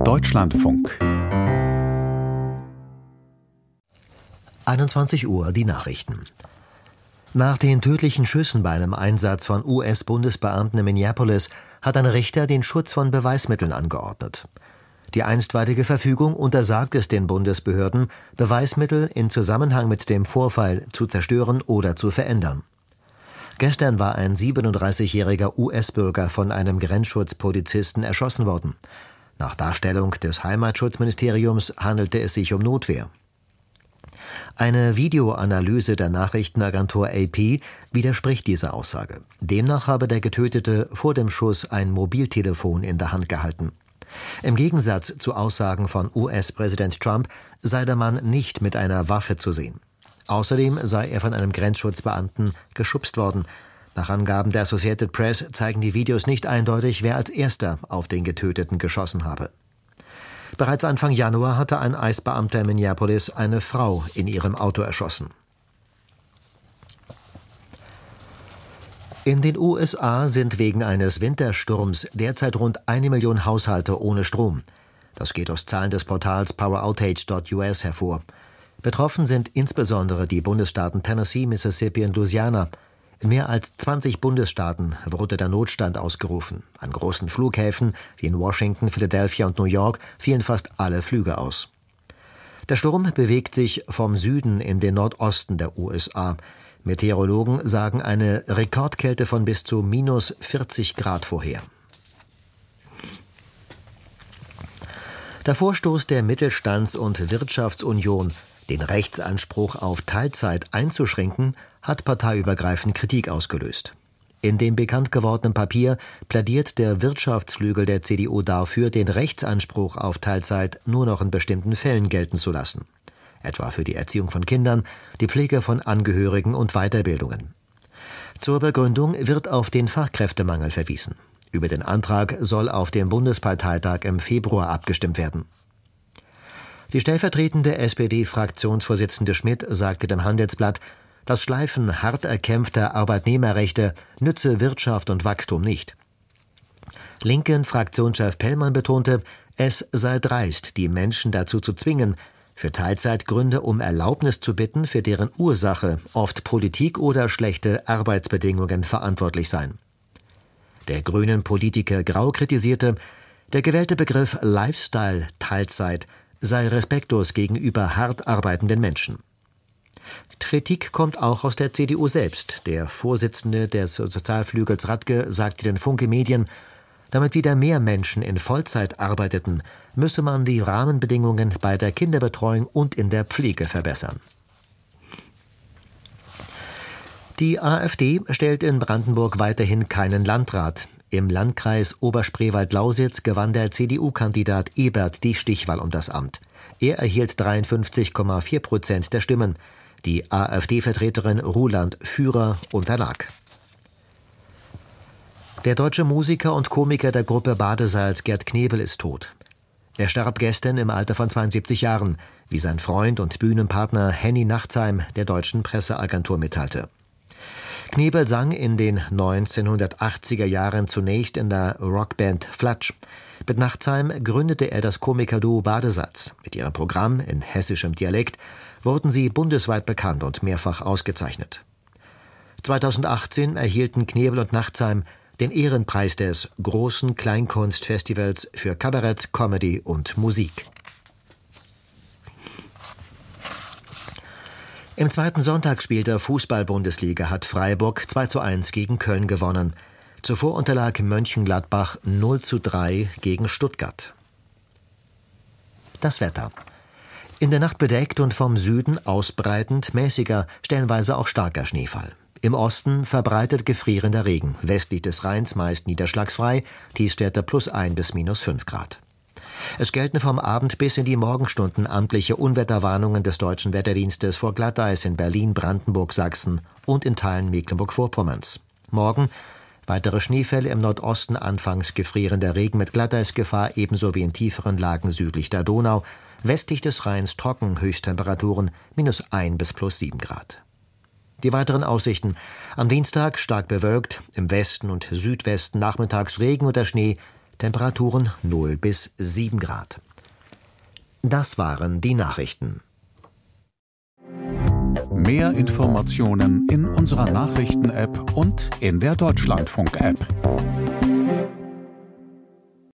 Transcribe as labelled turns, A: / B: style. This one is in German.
A: Deutschlandfunk.
B: 21 Uhr, die Nachrichten. Nach den tödlichen Schüssen bei einem Einsatz von US-Bundesbeamten in Minneapolis hat ein Richter den Schutz von Beweismitteln angeordnet. Die einstweilige Verfügung untersagt es den Bundesbehörden, Beweismittel in Zusammenhang mit dem Vorfall zu zerstören oder zu verändern. Gestern war ein 37-jähriger US-Bürger von einem Grenzschutzpolizisten erschossen worden. Nach Darstellung des Heimatschutzministeriums handelte es sich um Notwehr. Eine Videoanalyse der Nachrichtenagentur AP widerspricht dieser Aussage. Demnach habe der Getötete vor dem Schuss ein Mobiltelefon in der Hand gehalten. Im Gegensatz zu Aussagen von US-Präsident Trump sei der Mann nicht mit einer Waffe zu sehen. Außerdem sei er von einem Grenzschutzbeamten geschubst worden. Nach Angaben der Associated Press zeigen die Videos nicht eindeutig, wer als erster auf den Getöteten geschossen habe. Bereits Anfang Januar hatte ein ICE-Beamter in Minneapolis eine Frau in ihrem Auto erschossen. In den USA sind wegen eines Wintersturms derzeit rund 1 Million Haushalte ohne Strom. Das geht aus Zahlen des Portals poweroutage.us hervor. Betroffen sind insbesondere die Bundesstaaten Tennessee, Mississippi und Louisiana. In mehr als 20 Bundesstaaten wurde der Notstand ausgerufen. An großen Flughäfen wie in Washington, Philadelphia und New York fielen fast alle Flüge aus. Der Sturm bewegt sich vom Süden in den Nordosten der USA. Meteorologen sagen eine Rekordkälte von bis zu minus 40 Grad vorher. Der Vorstoß der Mittelstands- und Wirtschaftsunion, den Rechtsanspruch auf Teilzeit einzuschränken, hat parteiübergreifend Kritik ausgelöst. In dem bekannt gewordenen Papier plädiert der Wirtschaftsflügel der CDU dafür, den Rechtsanspruch auf Teilzeit nur noch in bestimmten Fällen gelten zu lassen. Etwa für die Erziehung von Kindern, die Pflege von Angehörigen und Weiterbildungen. Zur Begründung wird auf den Fachkräftemangel verwiesen. Über den Antrag soll auf dem Bundesparteitag im Februar abgestimmt werden. Die stellvertretende SPD-Fraktionsvorsitzende Schmidt sagte dem Handelsblatt, das Schleifen hart erkämpfter Arbeitnehmerrechte nütze Wirtschaft und Wachstum nicht. Linken Fraktionschef Pellmann betonte, es sei dreist, die Menschen dazu zu zwingen, für Teilzeitgründe um Erlaubnis zu bitten, für deren Ursache oft Politik oder schlechte Arbeitsbedingungen verantwortlich seien. Der grünen Politiker Grau kritisierte, der gewählte Begriff Lifestyle-Teilzeit sei respektlos gegenüber hart arbeitenden Menschen. Kritik kommt auch aus der CDU selbst. Der Vorsitzende des Sozialflügels Radke sagte den Funke Medien, damit wieder mehr Menschen in Vollzeit arbeiteten, müsse man die Rahmenbedingungen bei der Kinderbetreuung und in der Pflege verbessern. Die AfD stellt in Brandenburg weiterhin keinen Landrat. Im Landkreis Oberspreewald-Lausitz gewann der CDU-Kandidat Ebert die Stichwahl um das Amt. Er erhielt 53,4% der Stimmen. Die AfD-Vertreterin Roland Führer unterlag. Der deutsche Musiker und Komiker der Gruppe Badesalz Gerd Knebel ist tot. Er starb gestern im Alter von 72 Jahren, wie sein Freund und Bühnenpartner Henny Nachtsheim der deutschen Presseagentur mitteilte. Knebel sang in den 1980er Jahren zunächst in der Rockband Flatsch. Mit Nachtsheim gründete er das Komikerduo Badesalz. Mit ihrem Programm in hessischem Dialekt wurden sie bundesweit bekannt und mehrfach ausgezeichnet. 2018 erhielten Knebel und Nachtsheim den Ehrenpreis des großen Kleinkunstfestivals für Kabarett, Comedy und Musik. Im zweiten Sonntagsspiel der Fußball-Bundesliga hat Freiburg 2:1 gegen Köln gewonnen. Zuvor unterlag Mönchengladbach 0:3 gegen Stuttgart. Das Wetter. In der Nacht bedeckt und vom Süden ausbreitend mäßiger, stellenweise auch starker Schneefall. Im Osten verbreitet gefrierender Regen, westlich des Rheins meist niederschlagsfrei, Tiefstwerte +1 bis -5 Grad. Es gelten vom Abend bis in die Morgenstunden amtliche Unwetterwarnungen des Deutschen Wetterdienstes vor Glatteis in Berlin, Brandenburg, Sachsen und in Teilen Mecklenburg-Vorpommerns. Morgen weitere Schneefälle im Nordosten, anfangs gefrierender Regen mit Glatteisgefahr, ebenso wie in tieferen Lagen südlich der Donau. Westlich des Rheins trocken, Höchsttemperaturen -1 bis +7 Grad. Die weiteren Aussichten: Am Dienstag stark bewölkt, im Westen und Südwesten nachmittags Regen oder Schnee, Temperaturen 0 bis 7 Grad. Das waren die Nachrichten.
A: Mehr Informationen in unserer Nachrichten-App und in der Deutschlandfunk-App.